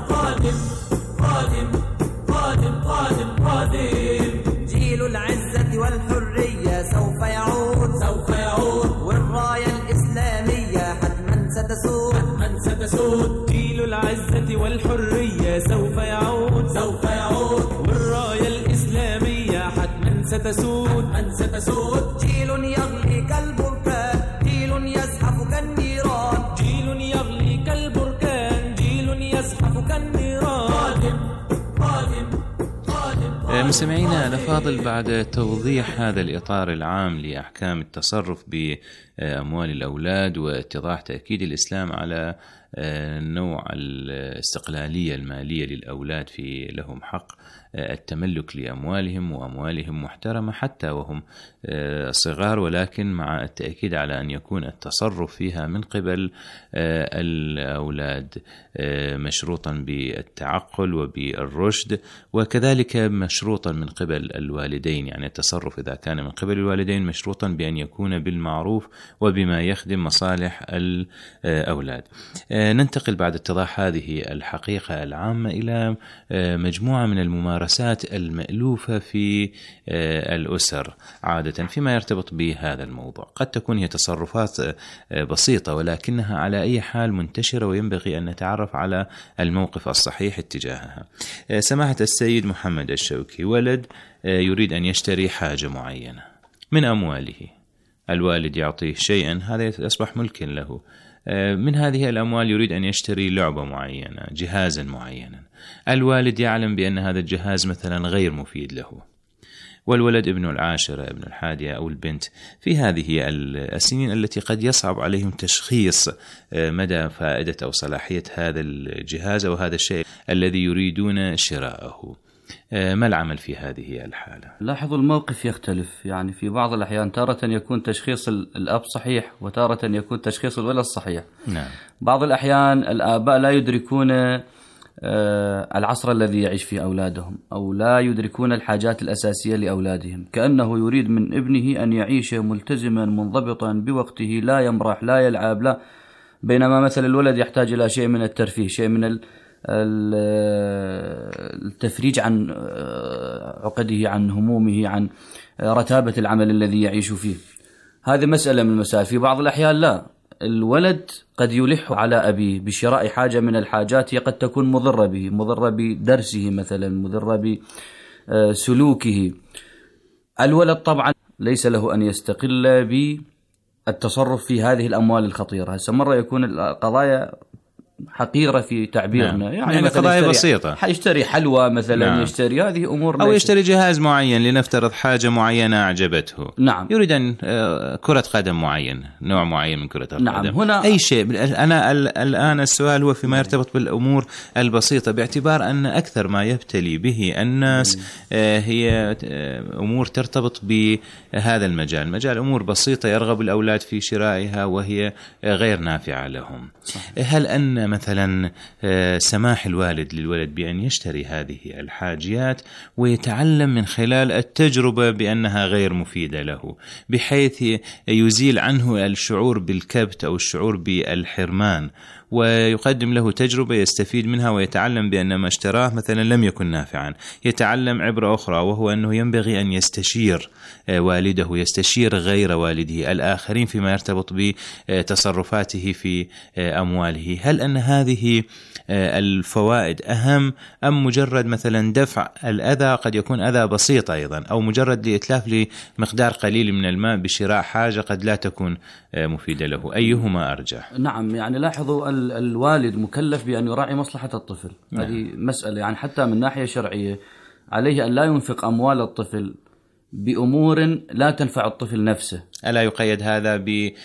قادم جيل العزة والحرية سوف يعود والراية الإسلامية حتما ستسود جيل العزة والحرية سوف يعود والراية الإسلامية حتما ستسود جيل يغلي كالبركان، جيل يزحف كالنيران، جيل يغلي كالبركان، جيل يزحف كالنيران. مستمعينا الأفاضل، بعد توضيح هذا الإطار العام لأحكام التصرف بأموال الأولاد واتضاح تأكيد الإسلام على نوع الاستقلالية المالية للأولاد في لهم حق التملك لأموالهم، وأموالهم محترمة حتى وهم صغار، ولكن مع التأكيد على أن يكون التصرف فيها من قبل الأولاد مشروطا بالتعقل وبالرشد، وكذلك مشروطا من قبل الوالدين. يعني التصرف إذا كان من قبل الوالدين مشروطا بأن يكون بالمعروف وبما يخدم مصالح الأولاد. ننتقل بعد اتضاح هذه الحقيقة العامة إلى مجموعة من الممارسات المألوفة في الأسر عادة فيما يرتبط بهذا الموضوع. قد تكون هي تصرفات بسيطة ولكنها على أي حال منتشرة، وينبغي أن نتعرف على الموقف الصحيح اتجاهها. سماحة السيد محمد الشوكي، ولد يريد أن يشتري حاجة معينة من أمواله، الوالد يعطيه شيئا هذا يصبح ملكا له. من هذه الأموال يريد أن يشتري لعبة معينة، جهازا معينا، الوالد يعلم بأن هذا الجهاز مثلا غير مفيد له، والولد ابن العاشرة ابن الحادية أو البنت في هذه السنين التي قد يصعب عليهم تشخيص مدى فائدة أو صلاحية هذا الجهاز أو هذا الشيء الذي يريدون شراءه. ما العمل في هذه الحالة؟ لاحظوا الموقف يختلف، يعني في بعض الأحيان تارة يكون تشخيص الأب صحيح وتارة يكون تشخيص الولد صحيح. نعم. بعض الأحيان الآباء لا يدركون العصر الذي يعيش فيه أولادهم، أو لا يدركون الحاجات الأساسية لأولادهم، كأنه يريد من ابنه أن يعيش ملتزما منضبطا بوقته، لا يمرح لا يلعب لا، بينما مثل الولد يحتاج إلى شيء من الترفيه، شيء من التفريج عن عقده، عن همومه، عن رتابة العمل الذي يعيش فيه. هذه مسألة من المسائل. في بعض الأحيان لا، الولد قد يلح على أبيه بشراء حاجة من الحاجات هي قد تكون مضرة به، مضرة بدرسه مثلا، مضرة بسلوكه. الولد طبعا ليس له أن يستقل بالتصرف في هذه الأموال الخطيرة. هسه مرة يكون القضايا حقيرة في تعبيرنا. نعم. يعني قضايا بسيطة، يشتري حلوى مثلا. نعم. يشتري هذه أمور، أو يشتري جهاز معين، لنفترض حاجة معينة أعجبته. نعم. يريد أن كرة قدم معين، نوع معين من كرة القدم. نعم. هنا أي شيء. أنا الآن السؤال هو فيما يرتبط بالأمور البسيطة، باعتبار أن أكثر ما يبتلي به الناس هي أمور ترتبط بهذا المجال، مجال أمور بسيطة يرغب الأولاد في شرائها وهي غير نافعة لهم. صح. هل أن مثلا سماح الوالد للولد بأن يشتري هذه الحاجيات ويتعلم من خلال التجربة بأنها غير مفيدة له، بحيث يزيل عنه الشعور بالكبت أو الشعور بالحرمان، ويقدم له تجربة يستفيد منها ويتعلم بأن ما اشتراه مثلا لم يكن نافعا، يتعلم عبرة أخرى، وهو أنه ينبغي أن يستشير والده، يستشير غير والده الآخرين فيما يرتبط بتصرفاته في أمواله. هل أن هذه الفوائد أهم أم مجرد مثلا دفع الأذى؟ قد يكون أذى بسيط أيضا، أو مجرد لإتلاف لمقدار قليل من الماء بشراء حاجة قد لا تكون مفيدة له. أيهما أرجح؟ نعم. يعني لاحظوا الوالد مكلف بأن يراعي مصلحة الطفل. نعم. هذه مسألة يعني حتى من ناحية شرعية عليه أن لا ينفق أموال الطفل بأمور لا تنفع الطفل نفسه. ألا يقيد هذا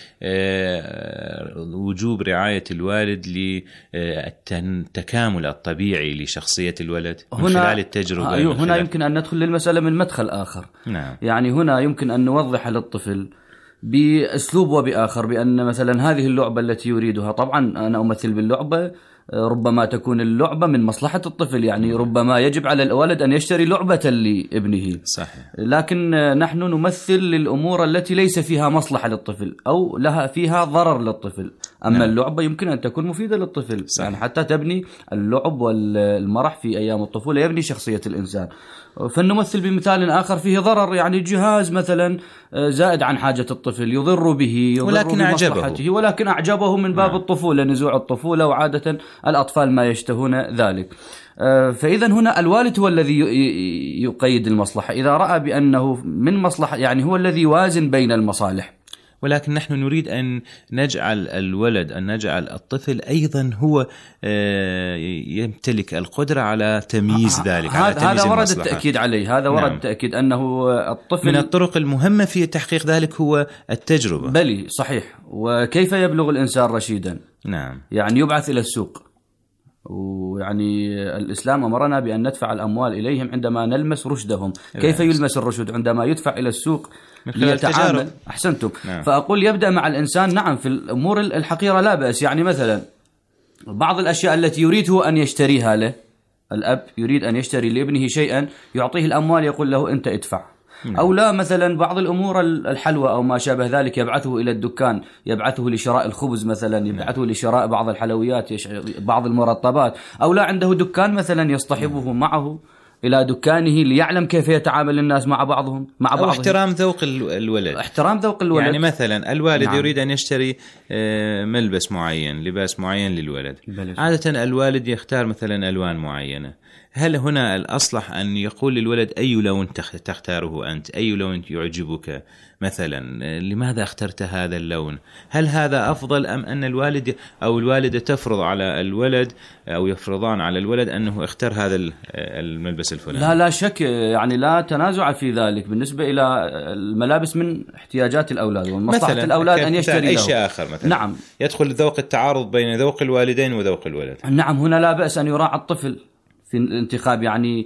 بوجوب رعاية الوالد للتكامل الطبيعي لشخصية الولد من خلال التجربة؟ هنا يمكن أن ندخل للمسألة من مدخل آخر. نعم. يعني هنا يمكن أن نوضح للطفل بأسلوب وبآخر بأن مثلا هذه اللعبة التي يريدها، طبعا أنا أمثل باللعبة، ربما تكون اللعبة من مصلحة الطفل، يعني ربما يجب على الولد أن يشتري لعبة لابنه. صحيح. لكن نحن نمثل للأمور التي ليس فيها مصلحة للطفل أو لها فيها ضرر للطفل. أما اللعبة يمكن أن تكون مفيدة للطفل. صحيح. يعني حتى تبني اللعب والمرح في أيام الطفولة يبني شخصية الإنسان. فنمثل بمثال آخر فيه ضرر، يعني جهاز مثلا زائد عن حاجة الطفل يضر به، ولكن أعجبه، ولكن أعجبه من باب الطفولة، نزوع الطفولة، وعادة الأطفال ما يشتهون ذلك. فإذا هنا الوالد هو الذي يقيد المصلحة إذا رأى بأنه من مصلحة، يعني هو الذي يوازن بين المصالح. ولكن نحن نريد أن نجعل الولد، أن نجعل الطفل أيضا هو يمتلك القدرة على تمييز ذلك، على تمييز هذا ورد المصلحة. التأكيد عليه، هذا ورد. نعم. التأكيد أنه الطفل من الطرق المهمة في تحقيق ذلك هو التجربة. بلي صحيح. وكيف يبلغ الإنسان رشيدا؟ نعم. يعني يبعث إلى السوق، ويعني الإسلام أمرنا بأن ندفع الأموال إليهم عندما نلمس رشدهم. كيف يلمس الرشد؟ عندما يدفع إلى السوق ليتعامل. أحسنتم. نعم. فأقول يبدأ مع الإنسان. نعم. في الأمور الحقيرة لا بأس، يعني مثلا بعض الأشياء التي يريده أن يشتريها له، الأب يريد أن يشتري لابنه شيئا، يعطيه الأموال يقول له أنت ادفع. أو لا، مثلا بعض الأمور الحلوى أو ما شابه ذلك يبعثه إلى الدكان، يبعثه لشراء الخبز مثلا، يبعثه لشراء بعض الحلويات، بعض المرطبات. أو لا، عنده دكان مثلا يصطحبه معه إلى دكانه ليعلم كيف يتعامل الناس مع بعضهم أو احترام ذوق الولد. احترام ذوق الولد. يعني مثلا الوالد نعم. يريد أن يشتري ملبس معين، لباس معين للولد. عادة الوالد يختار مثلا ألوان معينة. هل هنا الأصلح أن يقول للولد أي لون تختاره أنت، أي لون يعجبك مثلا، لماذا اخترت هذا اللون؟ هل هذا أفضل أم أن الوالد أو الوالدة تفرض على الولد أو يفرضان على الولد أنه اختار هذا الملبس الفلاني؟ لا شك، يعني لا تنازع في ذلك. بالنسبة إلى الملابس من احتياجات الأولاد ومصلحة الأولاد أن يشتري أي له شيء آخر مثلا. نعم، يدخل ذوق التعارض بين ذوق الوالدين وذوق الولد. نعم، هنا لا بأس أن يراعى الطفل في الانتخاب، يعني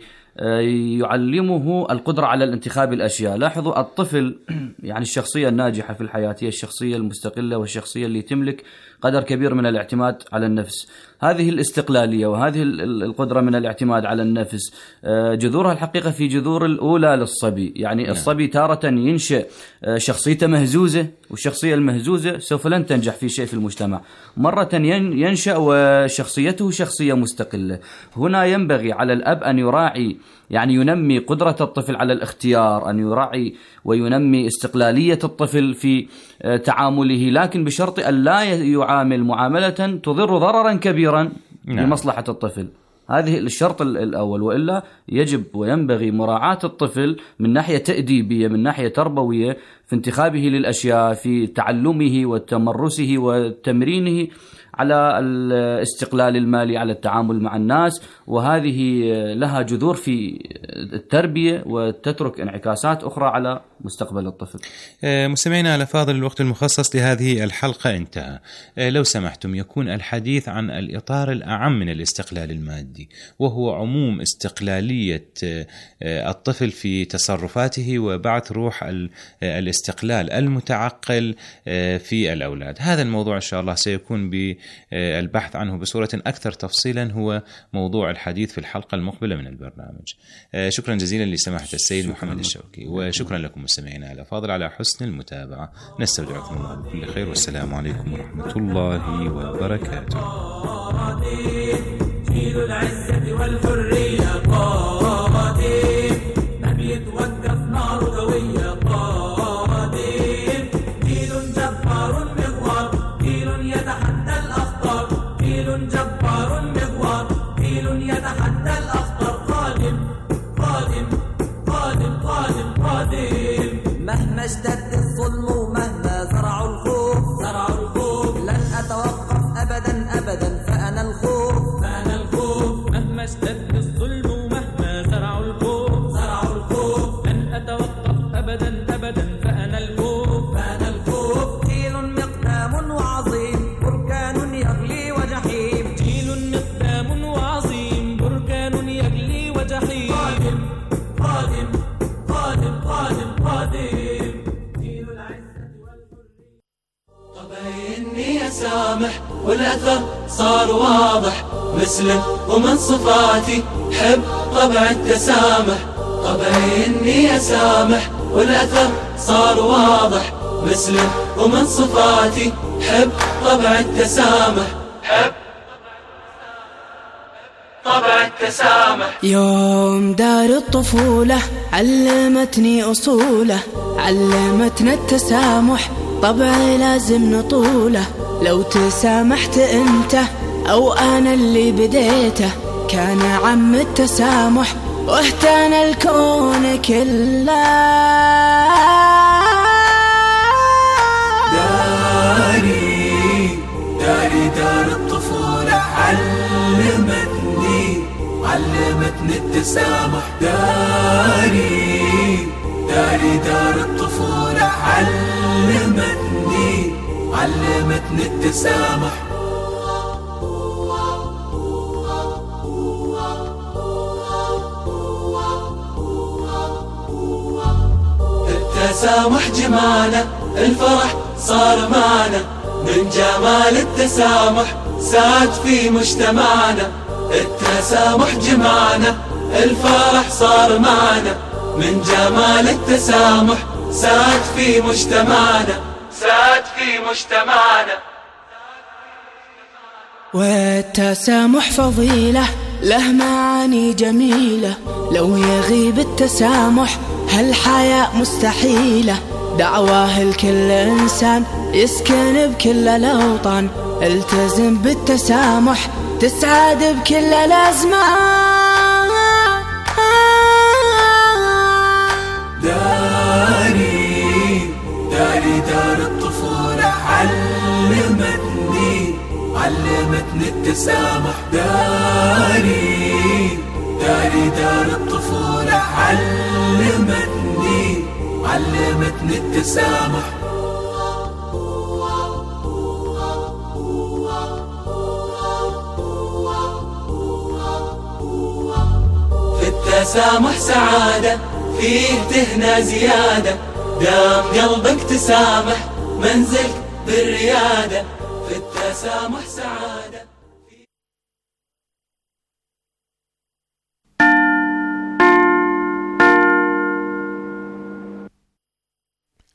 يعلمه القدرة على الانتخاب الأشياء. لاحظوا الطفل يعني الشخصية الناجحة في الحياة هي الشخصية المستقلة والشخصية اللي تملك قدر كبير من الاعتماد على النفس. هذه الاستقلالية وهذه القدرة من الاعتماد على النفس جذورها الحقيقة في جذور الأولى للصبي. يعني الصبي تارة ينشأ شخصيته مهزوزة، والشخصية المهزوزة سوف لن تنجح في شيء في المجتمع. مرة ينشأ وشخصيته شخصية مستقلة. هنا ينبغي على الأب أن يراعي، يعني ينمي قدرة الطفل على الاختيار، أن يراعي وينمي استقلالية الطفل في تعامله، لكن بشرط أن لا يعامل معاملة تضر ضررا كبيرا بمصلحة الطفل. هذه الشرط الأول، وإلا يجب وينبغي مراعاة الطفل من ناحية تأديبية، من ناحية تربوية، في انتخابه للأشياء، في تعلمه وتمرسه وتمرينه على الاستقلال المالي، على التعامل مع الناس. وهذه لها جذور في التربية وتترك انعكاسات أخرى على مستقبل الطفل. مستمعينا الأفاضل، الوقت المخصص لهذه الحلقة انتهى. لو سمحتم يكون الحديث عن الإطار الأعم من الاستقلال المادي، وهو عموم استقلالية الطفل في تصرفاته وبعث روح الاستقلال المتعقل في الأولاد. هذا الموضوع إن شاء الله سيكون بالبحث عنه بصورة أكثر تفصيلا، هو موضوع الحديث في الحلقة المقبلة من البرنامج. شكرا جزيلا لسماحة السيد محمد الشوكي، وشكرا لكم مستمعينا الأفاضل على حسن المتابعة. نستودعكم الله بكل خير، والسلام عليكم ورحمة الله وبركاته. جيل العزة والحرية قادم، لم يتوقف نار قوية قادم. جيل جبار مغوار، جيل يتحدى الأخطار، جيل جبار مغوار، جيل يتحدى الأخطار. قادم قادم قادم قادم قادم. مهما اشتد الظلم ومهما زرعوا الخوف لن أتوقف أبدا أبدا، فأنا الخوف مهما اشتد الظلم ومهما زرعوا الخوف لن أتوقف أبدا أبدا، فأنا الخوف جيل مقدام وعظيم، بركان يغلي وجحيم. جيل مقدام وعظيم، بركان يغلي وجحيم. قادم قادم قادم قادم. جيل العزة والحرية. طبعي إني أسامح والأثر صار واضح، مسلم ومن صفاتي حب طبع التسامح. طبعي إني أسامح والأثر صار واضح، مسلم ومن صفاتي حب طبع التسامح. حب طبع التسامح. يوم دار الطفولة علمتني أصوله، علمتنا التسامح طبعي لازم نطوله. لو تسامحت أنت أو أنا اللي بديته، كان عم التسامح واهتنى الكون كله. داري دار الطفولة علمتني التسامح. داري دار الطفولة علمتني التسامح. التسامح جمالة، الفرح صار معنا، من جمال التسامح ساد في مجتمعنا. التسامح جمعنا، الفرح صار معنا، من جمال التسامح ساد في مجتمعنا، ساد في مجتمعنا. والتسامح فضيلة له معاني جميلة، لو يغيب التسامح هالحياة مستحيلة. دعواه لكل إنسان يسكن بكل الأوطان، التزم بالتسامح تسعد بكل الأزمان. داري دار الطفولة علمتني التسامح. داري دار الطفولة علمتني التسامح. في التسامح سعادة، فيه تهنى زيادة، دام قلبك تسامح منزلك بالريادة. في التسامح سعادة.